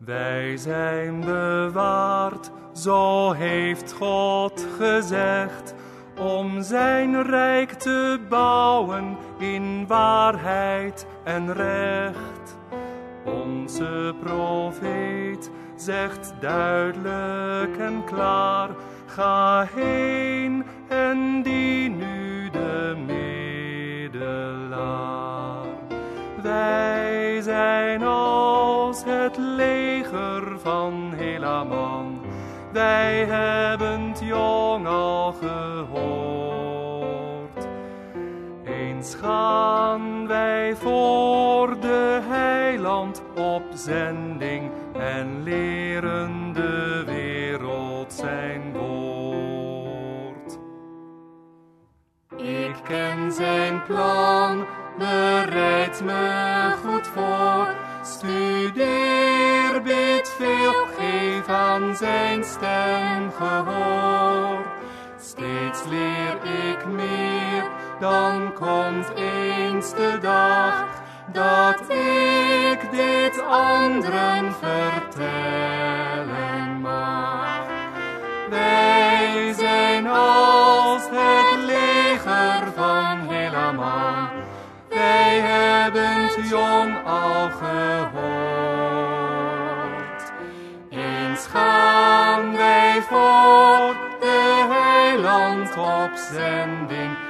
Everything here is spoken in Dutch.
Wij zijn bewaard, zo heeft God gezegd, om zijn rijk te bouwen in waarheid en recht. Onze profeet zegt duidelijk en klaar, ga heen en dien nu de middelaar. Wij zijn als het leger van Helaman, wij hebben het jong al gehoord. Eens gaan wij voor de heiland op zending en leren de wereld zijn woord. Ik ken zijn plan, bereid me goed voor. Studeer, bid veel, geef aan zijn stem gehoor. Steeds leer ik meer, dan komt eens de dag dat ik dit anderen vertellen mag. Wij zijn als het leger van Helaman, wij hebben het jong al gehoord. Eens gaan wij voor de heiland op zending